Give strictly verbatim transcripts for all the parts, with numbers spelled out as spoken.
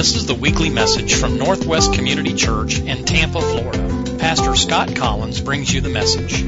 This is the weekly message from Northwest Community Church in Tampa, Florida. Pastor Scott Collins brings you the message.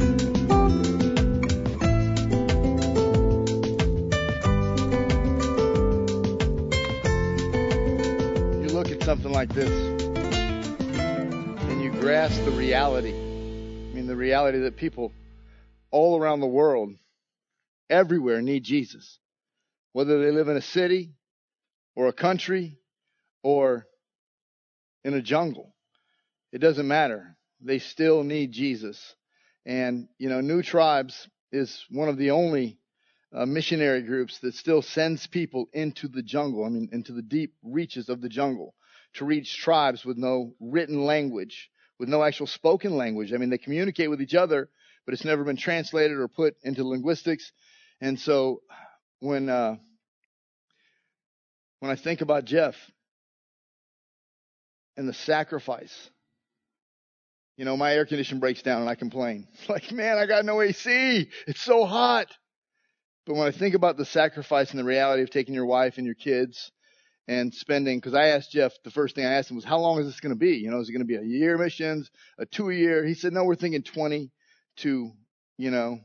You look at something like this and you grasp the reality. I mean, the reality that people all around the world, everywhere, need Jesus. Whether they live in a city or a country or in a jungle, it doesn't matter. They still need Jesus. And, you know, New Tribes is one of the only uh, missionary groups that still sends people into the jungle, I mean, into the deep reaches of the jungle to reach tribes with no written language, with no actual spoken language. I mean, they communicate with each other, but it's never been translated or put into linguistics. And so when, uh, when I think about Jeff and the sacrifice, you know, my air conditioner breaks down and I complain. Like, man, I got no A C. It's so hot. But when I think about the sacrifice and the reality of taking your wife and your kids and spending, because I asked Jeff, the first thing I asked him was, how long is this going to be? You know, is it going to be a year missions, a two year? He said, no, we're thinking twenty to, you know,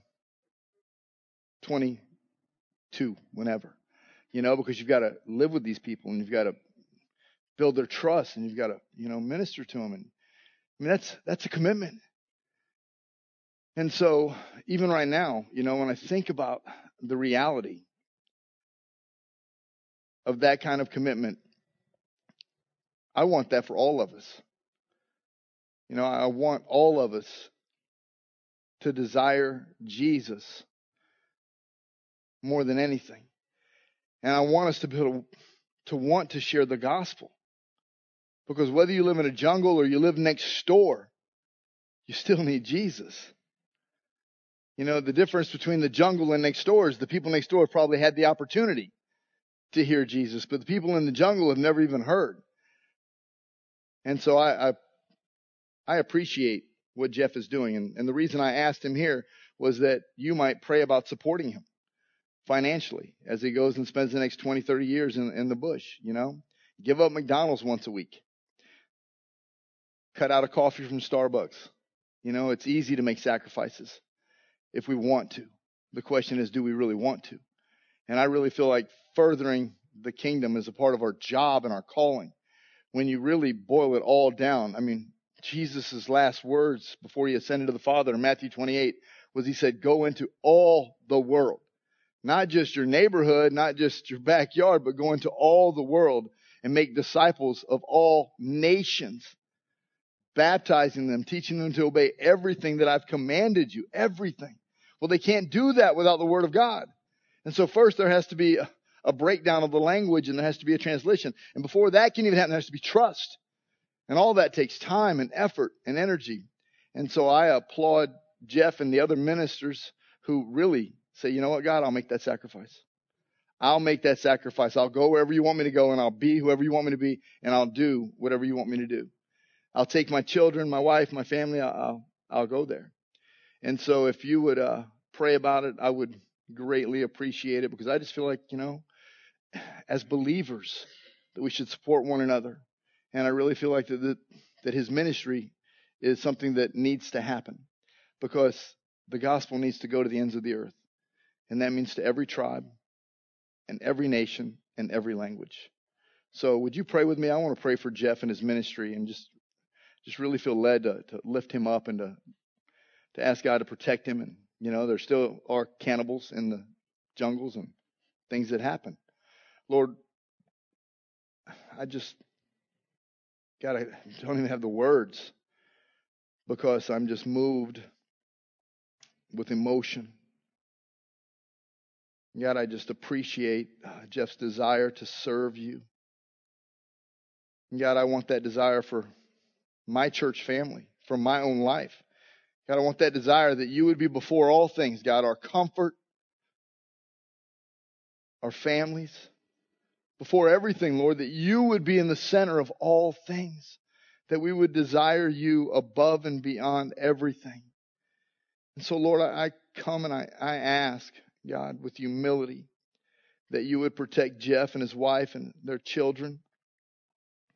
twenty-two, whenever, you know, because you've got to live with these people and you've got to build their trust and you've got to, you know, minister to them. And I mean, that's, that's a commitment. And so even right now, you know, when I think about the reality of that kind of commitment, I want that for all of us. You know, I want all of us to desire Jesus more than anything. And I want us to be able to, to want to share the gospel. Because whether you live in a jungle or you live next door, you still need Jesus. You know, the difference between the jungle and next door is the people next door probably had the opportunity to hear Jesus, but the people in the jungle have never even heard. And so I I, I appreciate what Jeff is doing. And, and the reason I asked him here was that you might pray about supporting him financially as he goes and spends the next twenty, thirty years in, in the bush, you know. Give up McDonald's once a week. Cut out a coffee from Starbucks. You know, it's easy to make sacrifices if we want to. The question is, do we really want to? And I really feel like furthering the kingdom is a part of our job and our calling. When you really boil it all down, I mean, Jesus' last words before he ascended to the Father in Matthew twenty-eight was he said, go into all the world. Not just your neighborhood, not just your backyard, but go into all the world and make disciples of all nations, baptizing them, teaching them to obey everything that I've commanded you, everything. Well, they can't do that without the Word of God. And so first there has to be a, a breakdown of the language and there has to be a translation. And before that can even happen, there has to be trust. And all that takes time and effort and energy. And so I applaud Jeff and the other ministers who really say, you know what, God, I'll make that sacrifice. I'll make that sacrifice. I'll go wherever you want me to go and I'll be whoever you want me to be and I'll do whatever you want me to do. I'll take my children, my wife, my family. I'll, I'll, I'll go there. And so if you would uh, pray about it, I would greatly appreciate it because I just feel like, you know, as believers that we should support one another. And I really feel like that, that, that his ministry is something that needs to happen because the gospel needs to go to the ends of the earth. And that means to every tribe and every nation and every language. So would you pray with me? I want to pray for Jeff and his ministry and just Just really feel led to, to lift him up and to to ask God to protect him. And, you know, there still are cannibals in the jungles and things that happen. Lord, I just, God, I don't even have the words because I'm just moved with emotion. God, I just appreciate uh, Jeff's desire to serve you. And God, I want that desire for my church family, for my own life. God, I want that desire that you would be before all things, God, our comfort, our families, before everything, Lord, that you would be in the center of all things, that we would desire you above and beyond everything. And so, Lord, I, I come and I, I ask, God, with humility, that you would protect Jeff and his wife and their children.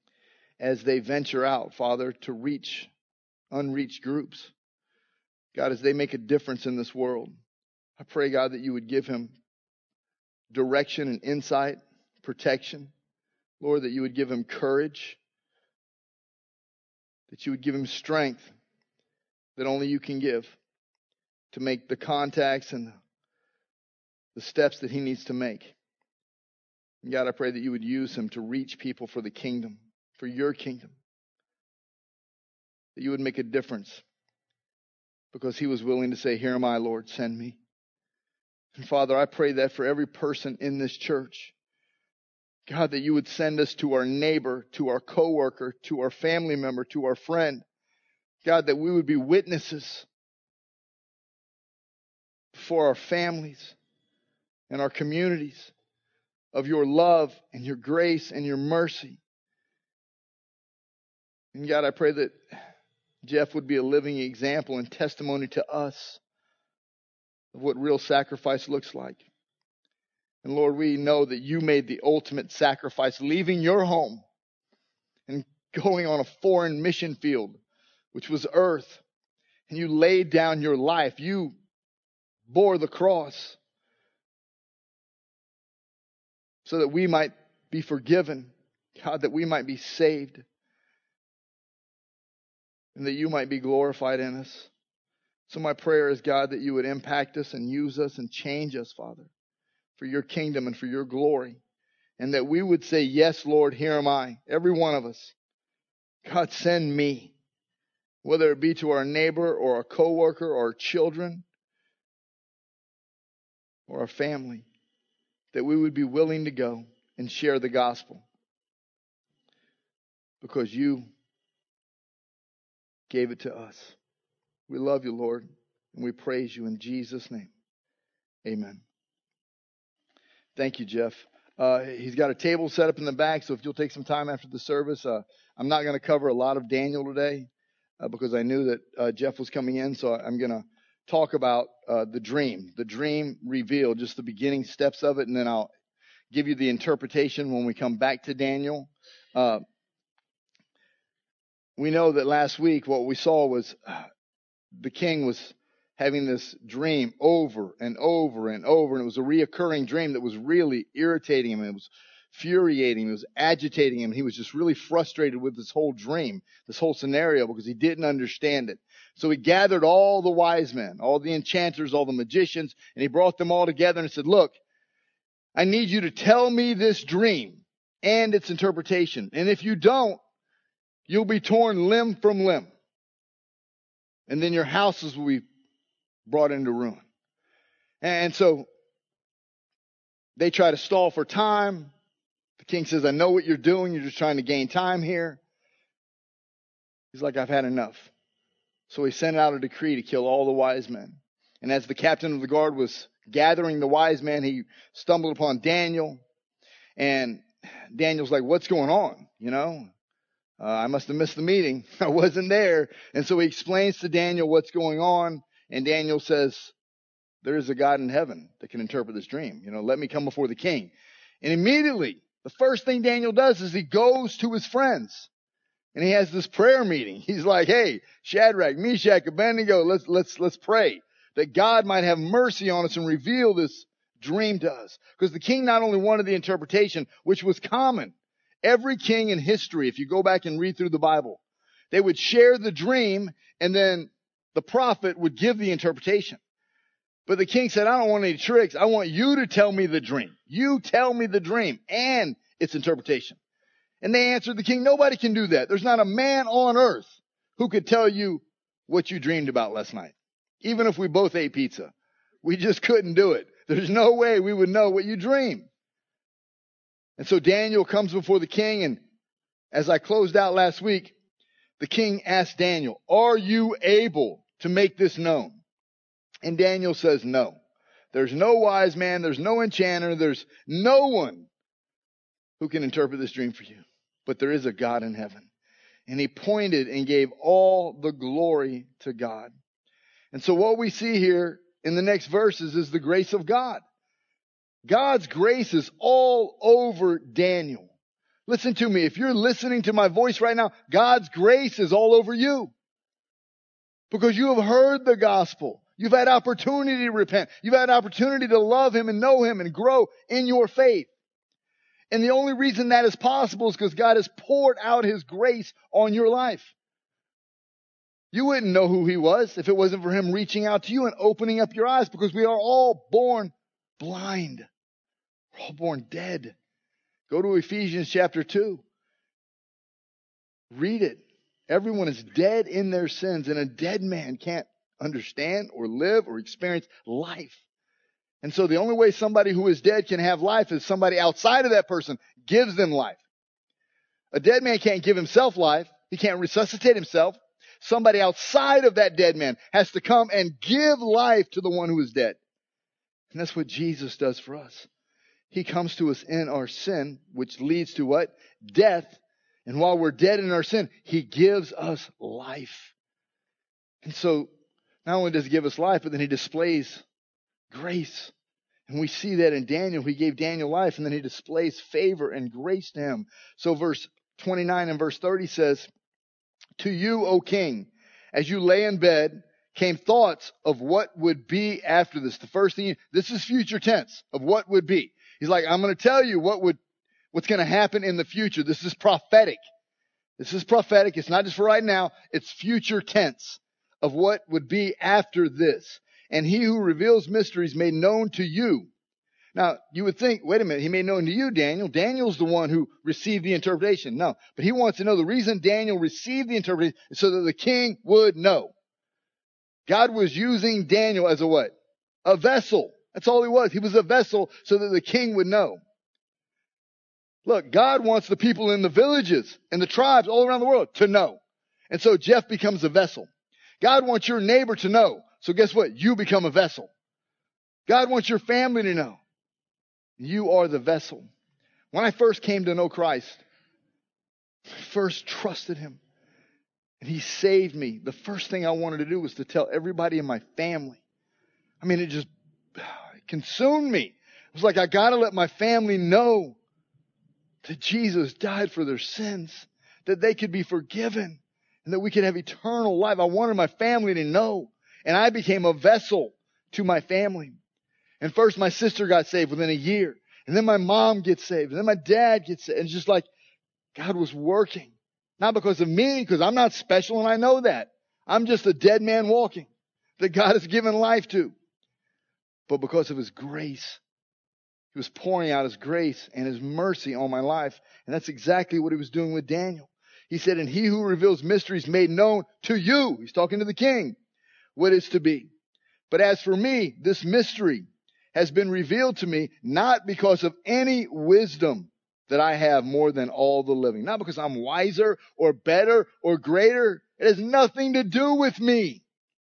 as they venture out, Father, to reach unreached groups. God, as they make a difference in this world, I pray, God, that you would give him direction and insight, protection. Lord, that you would give him courage, that you would give him strength that only you can give to make the contacts and the steps that he needs to make. And God, I pray that you would use him to reach people for the kingdom, for your kingdom. That you would make a difference because he was willing to say, here am I, Lord, send me. And Father, I pray that for every person in this church, God, that you would send us to our neighbor, to our coworker, to our family member, to our friend. God, that we would be witnesses for our families and our communities of your love and your grace and your mercy. And God, I pray that Jeff would be a living example and testimony to us of what real sacrifice looks like. And Lord, we know that you made the ultimate sacrifice, leaving your home and going on a foreign mission field, which was earth. And you laid down your life. You bore the cross so that we might be forgiven, God, that we might be saved, and that you might be glorified in us. So my prayer is, God, that you would impact us and use us and change us, Father, for your kingdom and for your glory. And that we would say, yes, Lord, here am I. Every one of us. God, send me. Whether it be to our neighbor or our coworker or our children or our family. That we would be willing to go and share the gospel. Because you gave it to us. We love you, Lord, and we praise you in Jesus' name. Amen. Thank you, Jeff. Uh, he's got a table set up in the back, so if you'll take some time after the service, uh, I'm not going to cover a lot of Daniel today uh, because I knew that uh, Jeff was coming in, so I'm going to talk about uh, the dream, the dream revealed, just the beginning steps of it, and then I'll give you the interpretation when we come back to Daniel. Uh, we know that last week what we saw was uh, the king was having this dream over and over and over, and it was a reoccurring dream that was really irritating him. It was infuriating. It was agitating him. He was just really frustrated with this whole dream, this whole scenario, because he didn't understand it. So he gathered all the wise men, all the enchanters, all the magicians, and he brought them all together and said, look, I need you to tell me this dream and its interpretation. And if you don't, you'll be torn limb from limb. And then your houses will be brought into ruin. And so they try to stall for time. The king says, I know what you're doing. You're just trying to gain time here. He's like, I've had enough. So he sent out a decree to kill all the wise men. And as the captain of the guard was gathering the wise men, he stumbled upon Daniel. And Daniel's like, what's going on? You know, uh, I must have missed the meeting. I wasn't there. And so he explains to Daniel what's going on. And Daniel says, there is a God in heaven that can interpret this dream. You know, let me come before the king. And immediately, the first thing Daniel does is he goes to his friends. And he has this prayer meeting. He's like, hey, Shadrach, Meshach, Abednego, let's, let's, let's pray that God might have mercy on us and reveal this dream to us. Because the king not only wanted the interpretation, which was common. Every king in history, if you go back and read through the Bible, they would share the dream and then the prophet would give the interpretation. But the king said, I don't want any tricks. I want you to tell me the dream. You tell me the dream and its interpretation. And they answered the king, nobody can do that. There's not a man on earth who could tell you what you dreamed about last night. Even if we both ate pizza. We just couldn't do it. There's no way we would know what you dreamed. And so Daniel comes before the king, and as I closed out last week, the king asked Daniel, are you able to make this known? And Daniel says, no. There's no wise man, there's no enchanter, there's no one who can interpret this dream for you. But there is a God in heaven. And he pointed and gave all the glory to God. And so what we see here in the next verses is the grace of God. God's grace is all over Daniel. Listen to me. If you're listening to my voice right now, God's grace is all over you. Because you have heard the gospel. You've had opportunity to repent. You've had opportunity to love Him and know Him and grow in your faith. And the only reason that is possible is because God has poured out His grace on your life. You wouldn't know who He was if it wasn't for Him reaching out to you and opening up your eyes, because we are all born blind. We're all born dead. Go to Ephesians chapter two. Read it. Everyone is dead in their sins, and a dead man can't understand or live or experience life. And so the only way somebody who is dead can have life is somebody outside of that person gives them life. A dead man can't give himself life. He can't resuscitate himself. Somebody outside of that dead man has to come and give life to the one who is dead. And that's what Jesus does for us. He comes to us in our sin, which leads to what? Death. And while we're dead in our sin, He gives us life. And so, not only does He give us life, but then He displays grace. And we see that in Daniel. He gave Daniel life, and then He displays favor and grace to him. So verse twenty-nine and verse thirty says, "To you, O king, as you lay in bed, came thoughts of what would be after this." The first thing, this is future tense of what would be. He's like, I'm going to tell you what would, what's going to happen in the future. This is prophetic. This is prophetic. It's not just for right now. It's future tense of what would be after this. "And He who reveals mysteries made known to you." Now, you would think, wait a minute, He made known to you, Daniel. Daniel's the one who received the interpretation. No, but he wants to know the reason Daniel received the interpretation is so that the king would know. God was using Daniel as a what? A vessel. That's all he was. He was a vessel so that the king would know. Look, God wants the people in the villages and the tribes all around the world to know. And so Jeff becomes a vessel. God wants your neighbor to know. So guess what? You become a vessel. God wants your family to know. You are the vessel. When I first came to know Christ, I first trusted Him, and He saved me. The first thing I wanted to do was to tell everybody in my family. I mean, it just it consumed me. It was like, I got to let my family know that Jesus died for their sins, that they could be forgiven, and that we could have eternal life. I wanted my family to know. And I became a vessel to my family. And first my sister got saved within a year. And then my mom gets saved. And then my dad gets saved. And it's just like God was working. Not because of me, because I'm not special and I know that. I'm just a dead man walking that God has given life to. But because of His grace. He was pouring out His grace and His mercy on my life. And that's exactly what He was doing with Daniel. He said, "And He who reveals mysteries made known to you." He's talking to the king. "What is to be. But as for me, this mystery has been revealed to me, not because of any wisdom that I have more than all the living." Not because I'm wiser or better or greater. It has nothing to do with me.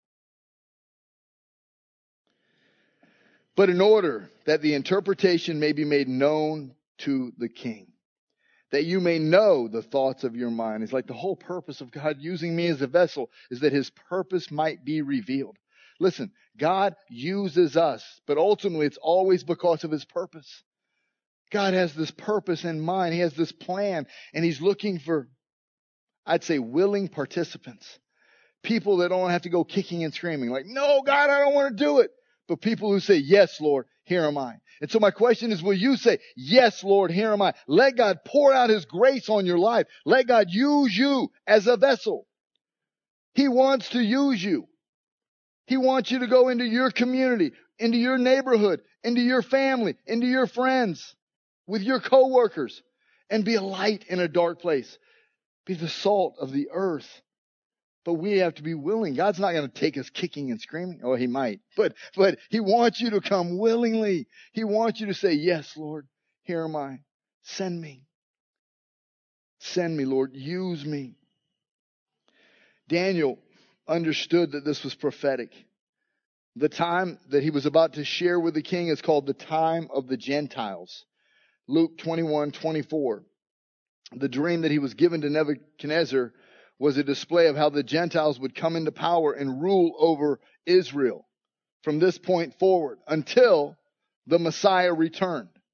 "But in order that the interpretation may be made known to the king, that you may know the thoughts of your mind." It's like the whole purpose of God using me as a vessel is that His purpose might be revealed. Listen, God uses us, but ultimately it's always because of His purpose. God has this purpose in mind. He has this plan, and He's looking for, I'd say, willing participants. People that don't have to go kicking and screaming like, "No, God, I don't want to do it." But people who say, "Yes, Lord, here am I." And so my question is, will you say, "Yes, Lord, here am I"? Let God pour out His grace on your life. Let God use you as a vessel. He wants to use you. He wants you to go into your community, into your neighborhood, into your family, into your friends, with your coworkers, and be a light in a dark place. Be the salt of the earth. But we have to be willing. God's not going to take us kicking and screaming. Oh, He might. But, but He wants you to come willingly. He wants you to say, "Yes, Lord, here am I. Send me. Send me, Lord. Use me." Daniel understood that this was prophetic. The time that he was about to share with the king is called the time of the Gentiles. Luke twenty-one twenty-four. The dream that he was given to Nebuchadnezzar was a display of how the Gentiles would come into power and rule over Israel from this point forward until the Messiah returned.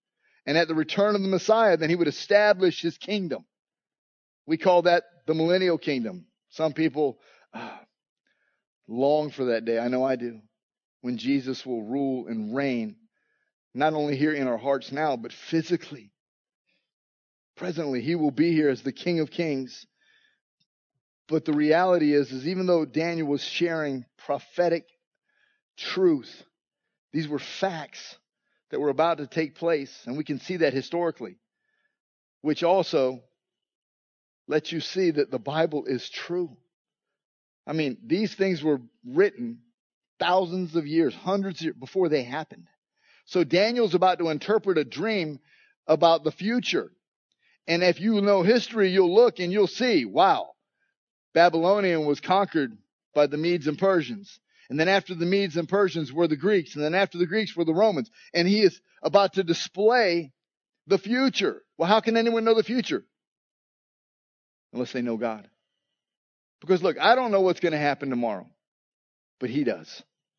And at the return of the Messiah, then he would establish his kingdom. We call that the millennial kingdom. Some people uh, long for that day. I know I do. When Jesus will rule and reign, not only here in our hearts now, but physically. Presently, he will be here as the King of Kings. But the reality is, is even though Daniel was sharing prophetic truth, these were facts that were about to take place. And we can see that historically, which also lets you see that the Bible is true. I mean, these things were written thousands of years, hundreds of years before they happened. So Daniel's about to interpret a dream about the future. And if you know history, you'll look and you'll see, wow, Babylonian was conquered by the Medes and Persians. And then after the Medes and Persians were the Greeks. And then after the Greeks were the Romans. And he is about to display the future. Well, how can anyone know the future? Unless they know God. Because look, I don't know what's going to happen tomorrow. But he does.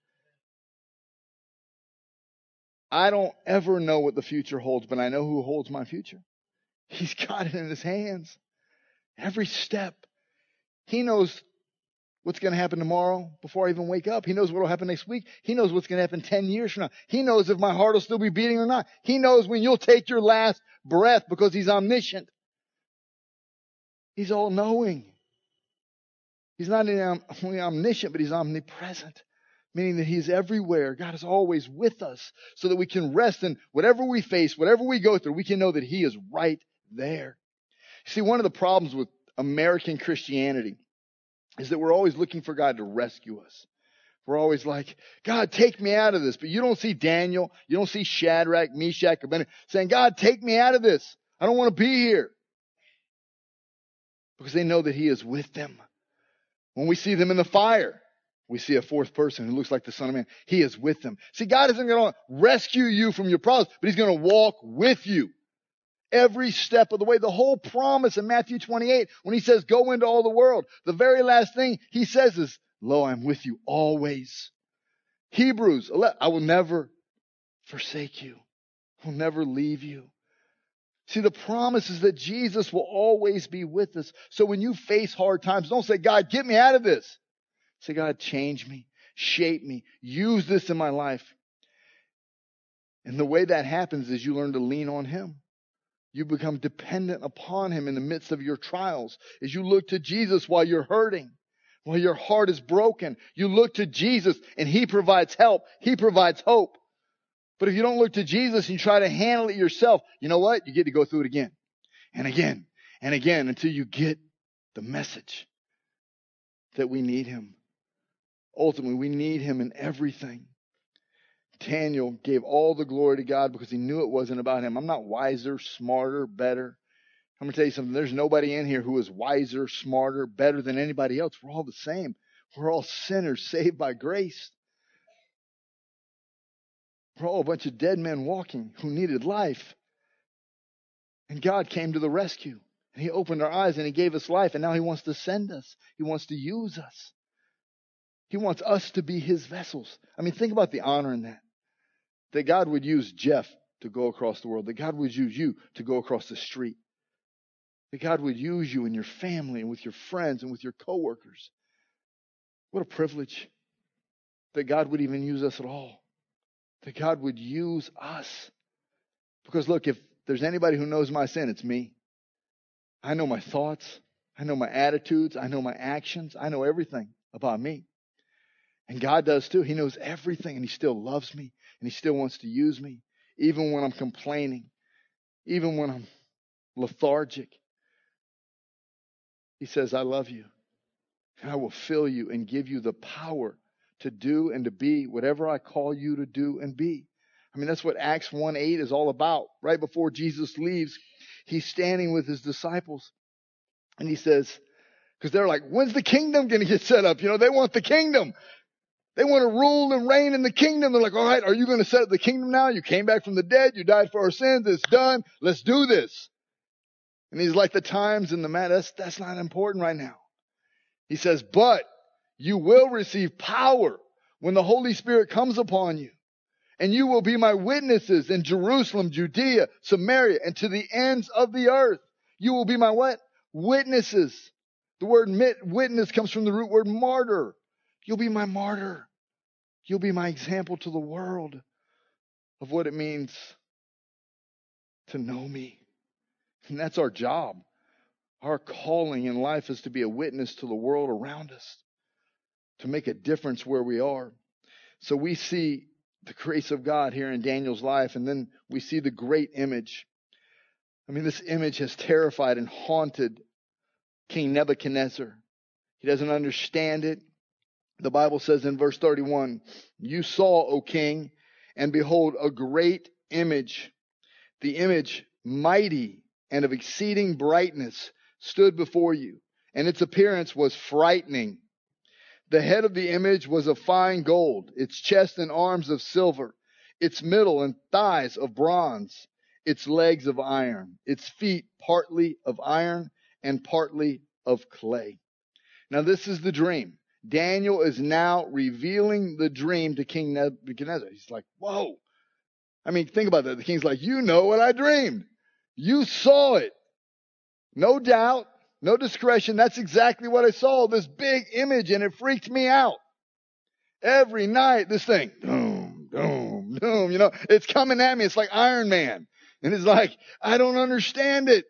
I don't ever know what the future holds, but I know who holds my future. He's got it in his hands. Every step. He knows what's going to happen tomorrow before I even wake up. He knows what will happen next week. He knows what's going to happen ten years from now. He knows if my heart will still be beating or not. He knows when you'll take your last breath because he's omniscient. He's all-knowing. He's not only omniscient, but he's omnipresent. Meaning that he's everywhere. God is always with us so that we can rest in whatever we face, whatever we go through, we can know that he is right there. See, one of the problems with American Christianity is that we're always looking for God to rescue us. We're always like, God, take me out of this. But you don't see Daniel. You don't see Shadrach, Meshach, Abednego saying, God, take me out of this. I don't want to be here. Because they know that he is with them. When we see them in the fire, we see a fourth person who looks like the Son of Man. He is with them. See, God isn't going to rescue you from your problems, but he's going to walk with you every step of the way. The whole promise in Matthew twenty-eight, when he says, go into all the world, the very last thing he says is, lo, I'm with you always. Hebrews, I will never forsake you. I will never leave you. See, the promise is that Jesus will always be with us. So when you face hard times, don't say, God, get me out of this. Say, God, change me, shape me, use this in my life. And the way that happens is you learn to lean on him. You become dependent upon him in the midst of your trials. As you look to Jesus while you're hurting, while your heart is broken, you look to Jesus and he provides help. He provides hope. But if you don't look to Jesus and you try to handle it yourself, you know what? You get to go through it again and again and again until you get the message that we need him. Ultimately, we need him in everything. Daniel gave all the glory to God because he knew it wasn't about him. I'm not wiser, smarter, better. I'm going to tell you something. There's nobody in here who is wiser, smarter, better than anybody else. We're all the same. We're all sinners saved by grace. We're all a bunch of dead men walking who needed life. And God came to the rescue. And he opened our eyes and he gave us life. And now he wants to send us. He wants to use us. He wants us to be his vessels. I mean, think about the honor in that. That God would use Jeff to go across the world. That God would use you to go across the street. That God would use you in your family and with your friends and with your coworkers. What a privilege that God would even use us at all. That God would use us. Because look, if there's anybody who knows my sin, it's me. I know my thoughts. I know my attitudes. I know my actions. I know everything about me. And God does too. He knows everything and he still loves me and he still wants to use me. Even when I'm complaining. Even when I'm lethargic. He says, I love you. And I will fill you and give you the power to do and to be whatever I call you to do and be. I mean, that's what Acts one eight is all about. Right before Jesus leaves, he's standing with his disciples. And he says, because they're like, when's the kingdom going to get set up? You know, they want the kingdom. They want to rule and reign in the kingdom. They're like, all right, are you going to set up the kingdom now? You came back from the dead. You died for our sins. It's done. Let's do this. And he's like, the times and the matter, that's, that's not important right now. He says, but you will receive power when the Holy Spirit comes upon you. And you will be my witnesses in Jerusalem, Judea, Samaria, and to the ends of the earth. You will be my what? Witnesses. The word witness comes from the root word martyr. You'll be my martyr. You'll be my example to the world of what it means to know me. And that's our job. Our calling in life is to be a witness to the world around us, to make a difference where we are. So we see the grace of God here in Daniel's life, and then we see the great image. I mean, this image has terrified and haunted King Nebuchadnezzar. He doesn't understand it. The Bible says in verse thirty-one, you saw, O king, and behold, a great image. The image, mighty and of exceeding brightness, stood before you, and its appearance was frightening. The head of the image was of fine gold, its chest and arms of silver, its middle and thighs of bronze, its legs of iron, its feet partly of iron and partly of clay. Now this is the dream. Daniel is now revealing the dream to King Nebuchadnezzar. He's like, whoa. I mean, think about that. The king's like, you know what I dreamed. You saw it. No doubt. No discretion. That's exactly what I saw. This big image, and it freaked me out. Every night, this thing, boom, boom, boom, you know, it's coming at me. It's like Iron Man. And it's like, I don't understand it.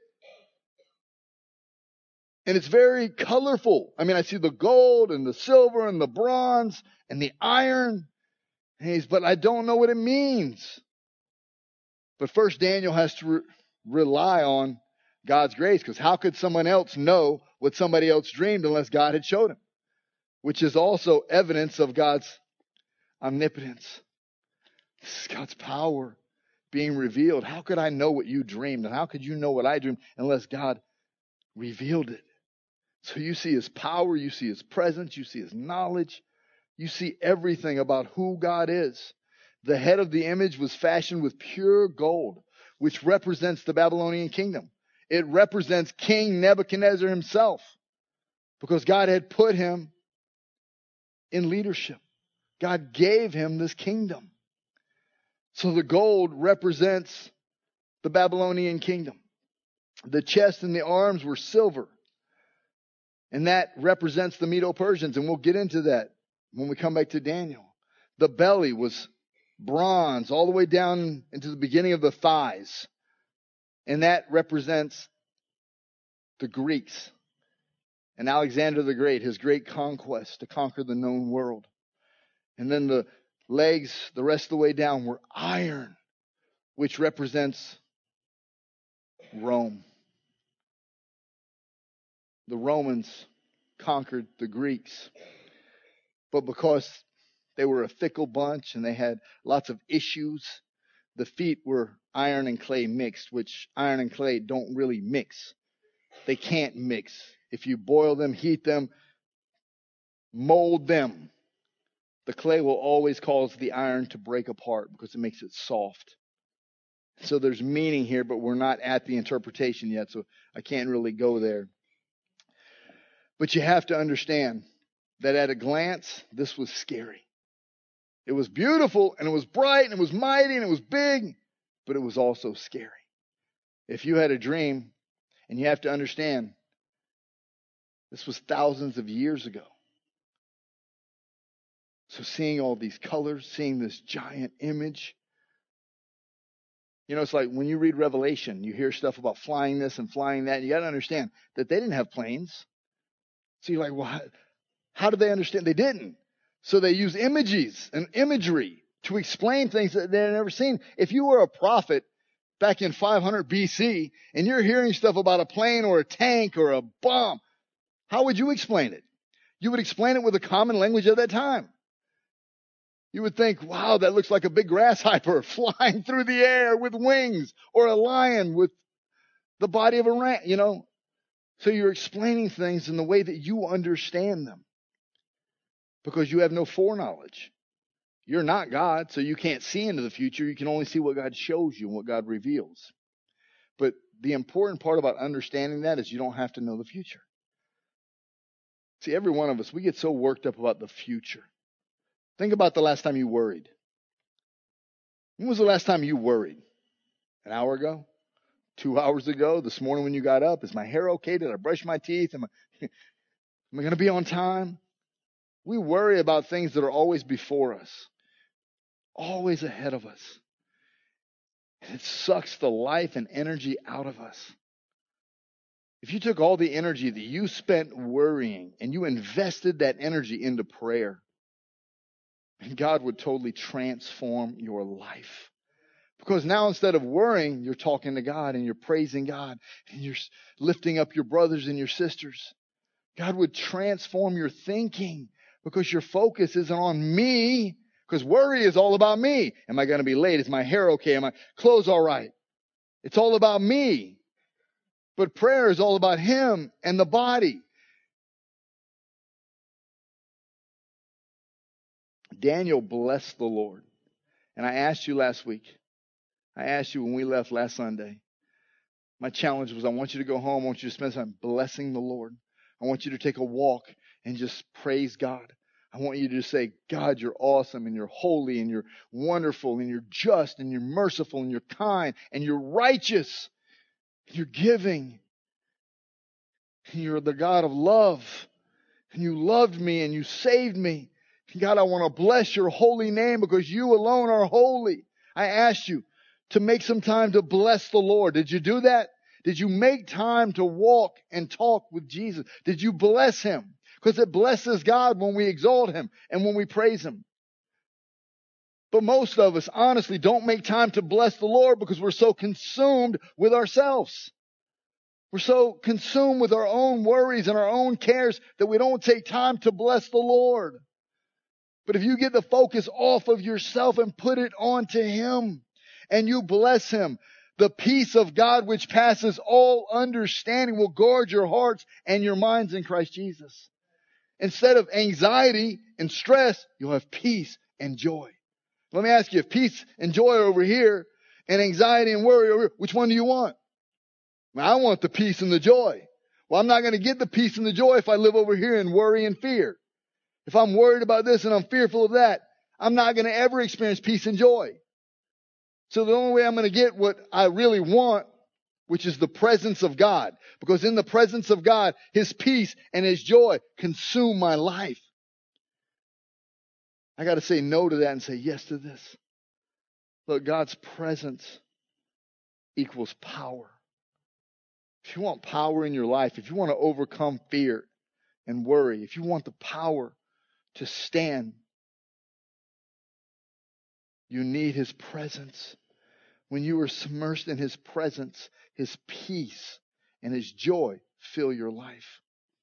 And it's very colorful. I mean, I see the gold and the silver and the bronze and the iron. And he's, but I don't know what it means. But first, Daniel has to re- rely on God's grace, because how could someone else know what somebody else dreamed unless God had showed him? Which is also evidence of God's omnipotence. This is God's power being revealed. How could I know what you dreamed? And how could you know what I dreamed unless God revealed it? So you see his power, you see his presence, you see his knowledge, you see everything about who God is. The head of the image was fashioned with pure gold, which represents the Babylonian kingdom. It represents King Nebuchadnezzar himself, because God had put him in leadership. God gave him this kingdom. So the gold represents the Babylonian kingdom. The chest and the arms were silver, and that represents the Medo-Persians, and we'll get into that when we come back to Daniel. The belly was bronze all the way down into the beginning of the thighs, and that represents the Greeks and Alexander the Great, his great conquest to conquer the known world. And then the legs, the rest of the way down, were iron, which represents Rome. The Romans conquered the Greeks, but because they were a fickle bunch and they had lots of issues, the feet were iron and clay mixed, which iron and clay don't really mix. They can't mix. If you boil them, heat them, mold them, the clay will always cause the iron to break apart because it makes it soft. So there's meaning here, but we're not at the interpretation yet, so I can't really go there. But you have to understand that at a glance, this was scary. It was beautiful, and it was bright, and it was mighty, and it was big, but it was also scary. If you had a dream, and you have to understand, this was thousands of years ago. So seeing all these colors, seeing this giant image, you know, it's like when you read Revelation, you hear stuff about flying this and flying that, and you got to understand that they didn't have planes. So you're like, well, how, how did they understand? They didn't. So they use images and imagery to explain things that they'd never seen. If you were a prophet back in five hundred B C and you're hearing stuff about a plane or a tank or a bomb, how would you explain it? You would explain it with the common language of that time. You would think, wow, that looks like a big grasshopper flying through the air with wings, or a lion with the body of a ram, you know. So you're explaining things in the way that you understand them, because you have no foreknowledge. You're not God, so you can't see into the future. You can only see what God shows you and what God reveals. But the important part about understanding that is you don't have to know the future. See, every one of us, we get so worked up about the future. Think about the last time you worried. When was the last time you worried? An hour ago? Two hours ago? This morning when you got up? Is my hair okay? Did I brush my teeth? Am I, am I going to be on time? We worry about things that are always before us, always ahead of us. And it sucks the life and energy out of us. If you took all the energy that you spent worrying and you invested that energy into prayer, and God would totally transform your life. Because now instead of worrying, you're talking to God and you're praising God and you're lifting up your brothers and your sisters. God would transform your thinking because your focus isn't on me. Because worry is all about me. Am I going to be late? Is my hair okay? Am my clothes all right? It's all about me. But prayer is all about Him and the body. Daniel blessed the Lord. And I asked you last week. I asked you when we left last Sunday. My challenge was I want you to go home. I want you to spend time blessing the Lord. I want you to take a walk and just praise God. I want you to say, God, you're awesome and you're holy and you're wonderful and you're just and you're merciful and you're kind and you're righteous. And you're giving. And you're the God of love. And you loved me and you saved me. And God, I want to bless your holy name because you alone are holy. I asked you to make some time to bless the Lord. Did you do that? Did you make time to walk and talk with Jesus? Did you bless Him? Because it blesses God when we exalt Him and when we praise Him. But most of us, honestly, don't make time to bless the Lord because we're so consumed with ourselves. We're so consumed with our own worries and our own cares that we don't take time to bless the Lord. But if you get the focus off of yourself and put it onto Him and you bless Him, the peace of God which passes all understanding will guard your hearts and your minds in Christ Jesus. Instead of anxiety and stress, you'll have peace and joy. Let me ask you, if peace and joy are over here and anxiety and worry are over here, which one do you want? Well, I want the peace and the joy. Well, I'm not going to get the peace and the joy if I live over here in worry and fear. If I'm worried about this and I'm fearful of that, I'm not going to ever experience peace and joy. So the only way I'm going to get what I really want, which is the presence of God. Because in the presence of God, His peace and His joy consume my life. I got to say no to that and say yes to this. Look, God's presence equals power. If you want power in your life, if you want to overcome fear and worry, if you want the power to stand, you need His presence. When you are submersed in His presence, His peace and His joy fill your life.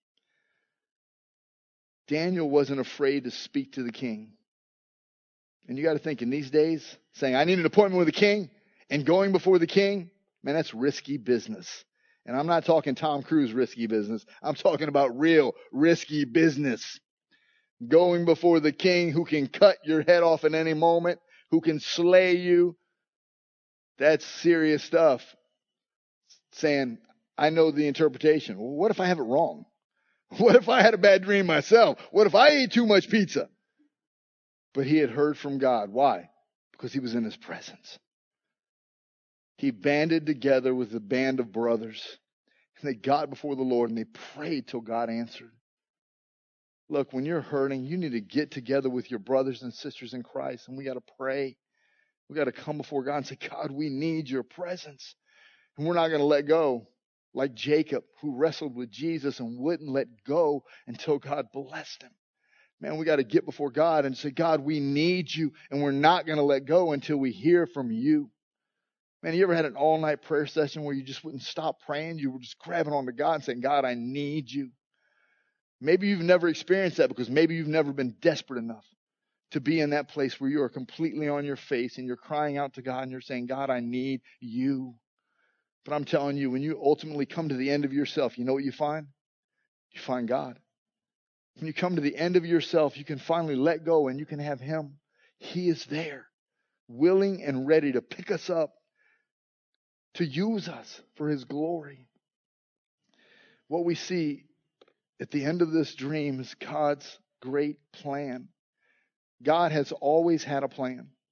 Daniel wasn't afraid to speak to the king. And you got to think, in these days, saying, I need an appointment with the king and going before the king, man, that's risky business. And I'm not talking Tom Cruise risky business. I'm talking about real risky business. Going before the king who can cut your head off at any moment, who can slay you. That's serious stuff. Saying, I know the interpretation. Well, what if I have it wrong? What if I had a bad dream myself? What if I ate too much pizza? But he had heard from God. Why? Because he was in His presence. He banded together with a band of brothers. And they got before the Lord and they prayed till God answered. Look, when you're hurting, you need to get together with your brothers and sisters in Christ. And we got to pray. We got to come before God and say, God, we need your presence. And we're not going to let go like Jacob, who wrestled with Jesus and wouldn't let go until God blessed him. Man, we got to get before God and say, God, we need you. And we're not going to let go until we hear from you. Man, you ever had an all-night prayer session where you just wouldn't stop praying? You were just grabbing onto God and saying, God, I need you. Maybe you've never experienced that because maybe you've never been desperate enough to be in that place where you are completely on your face and you're crying out to God and you're saying, God, I need you. But I'm telling you, when you ultimately come to the end of yourself, you know what you find? You find God. When you come to the end of yourself, you can finally let go and you can have Him. He is there, willing and ready to pick us up, to use us for His glory. What we see at the end of this dream is God's great plan. God has always had a plan.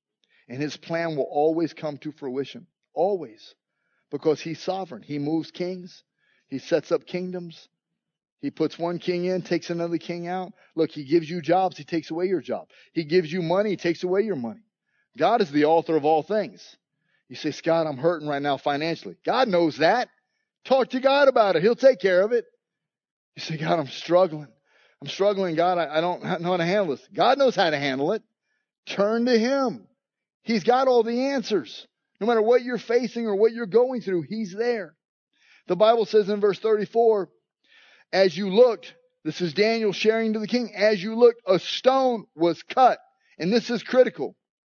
And his plan will always come to fruition. Always. Because he's sovereign. He moves kings. He sets up kingdoms. He puts one king in, takes another king out. Look, he gives you jobs. He takes away your job. He gives you money. He takes away your money. God is the author of all things. You say, Scott, I'm hurting right now financially. God knows that. Talk to God about it. He'll take care of it. You say, God, I'm struggling. I'm struggling, God. I, I don't know how to handle this. God knows how to handle it. Turn to him. He's got all the answers. No matter what you're facing or what you're going through, he's there. The Bible says in verse thirty-four, as you looked, this is Daniel sharing to the king, as you looked, a stone was cut. And this is critical.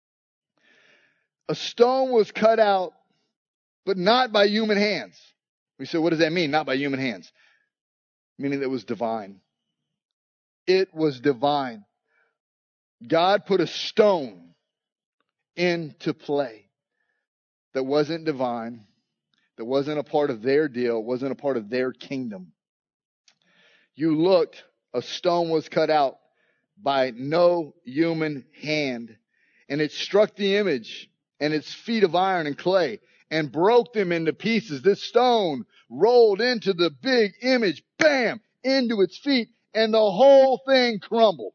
A stone was cut out, but not by human hands. We say, what does that mean? Not by human hands. Meaning that it was divine. It was divine. God put a stone into play that wasn't divine, that wasn't a part of their deal, wasn't a part of their kingdom. You looked, a stone was cut out by no human hand, and it struck the image and its feet of iron and clay and broke them into pieces. This stone rolled into the big image, bam, into its feet, and the whole thing crumbled.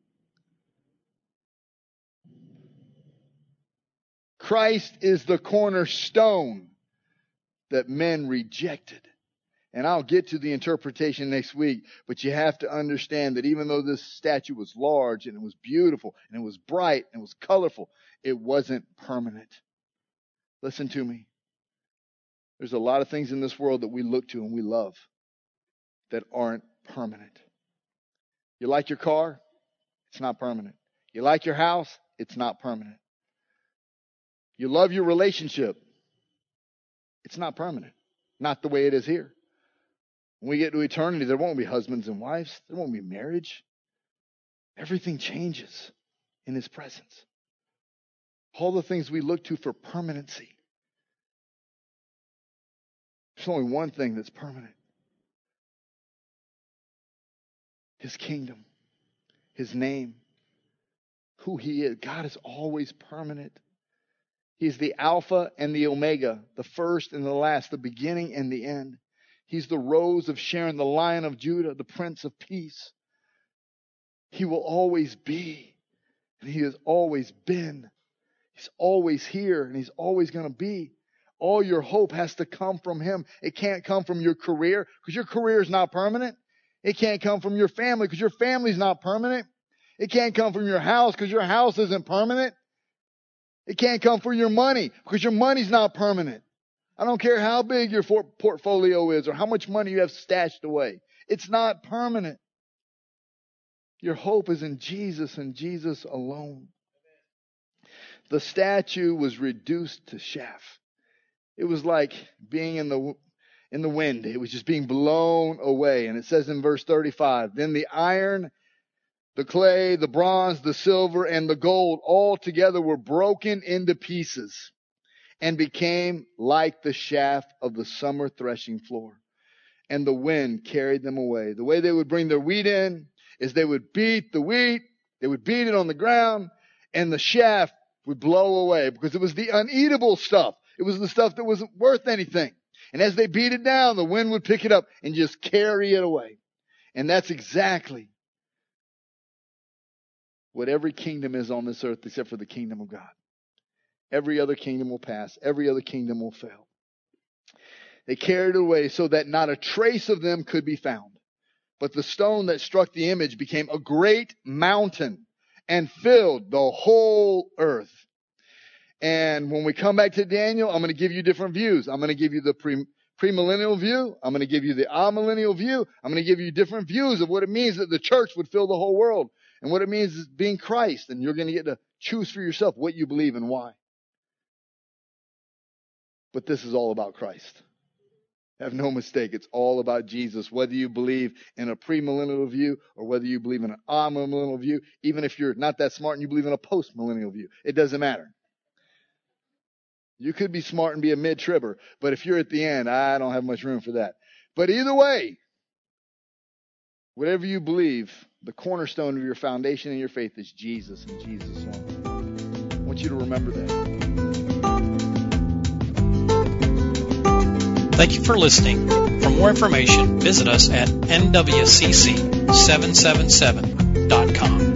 Christ is the cornerstone that men rejected. And I'll get to the interpretation next week, but you have to understand that even though this statue was large and it was beautiful and it was bright and it was colorful, it wasn't permanent. Listen to me. There's a lot of things in this world that we look to and we love that aren't permanent. You like your car? It's not permanent. You like your house? It's not permanent. You love your relationship? It's not permanent. Not the way it is here. When we get to eternity, there won't be husbands and wives. There won't be marriage. Everything changes in his presence. All the things we look to for permanency. There's only one thing that's permanent. His kingdom. His name. Who he is. God is always permanent. He's the Alpha and the Omega. The first and the last. The beginning and the end. He's the Rose of Sharon, the Lion of Judah, the Prince of Peace. He will always be. And he has always been. He's always here and he's always going to be. All your hope has to come from him. It can't come from your career because your career is not permanent. It can't come from your family because your family is not permanent. It can't come from your house because your house isn't permanent. It can't come from your money because your money's not permanent. I don't care how big your for- portfolio is or how much money you have stashed away. It's not permanent. Your hope is in Jesus and Jesus alone. The statue was reduced to chaff. It was like being in the in the wind. It was just being blown away. And it says in verse thirty-five, then the iron, the clay, the bronze, the silver, and the gold all together were broken into pieces and became like the chaff of the summer threshing floor. And the wind carried them away. The way they would bring their wheat in is they would beat the wheat, they would beat it on the ground, and the chaff would blow away because it was the uneatable stuff. It was the stuff that wasn't worth anything. And as they beat it down, the wind would pick it up and just carry it away. And that's exactly what every kingdom is on this earth except for the kingdom of God. Every other kingdom will pass. Every other kingdom will fail. They carried it away so that not a trace of them could be found. But the stone that struck the image became a great mountain and filled the whole earth. And when we come back to Daniel, I'm going to give you different views. I'm going to give you the pre, premillennial view. I'm going to give you the amillennial view. I'm going to give you different views of what it means that the church would fill the whole world and what it means is being Christ. And you're going to get to choose for yourself what you believe and why. But this is all about Christ. Have no mistake. It's all about Jesus. Whether you believe in a premillennial view or whether you believe in an amillennial view, even if you're not that smart and you believe in a postmillennial view, it doesn't matter. You could be smart and be a mid-tribber, but if you're at the end, I don't have much room for that. But either way, whatever you believe, the cornerstone of your foundation and your faith is Jesus and Jesus alone. I want want you to remember that. Thank you for listening. For more information, visit us at N W C C seven seven seven dot com.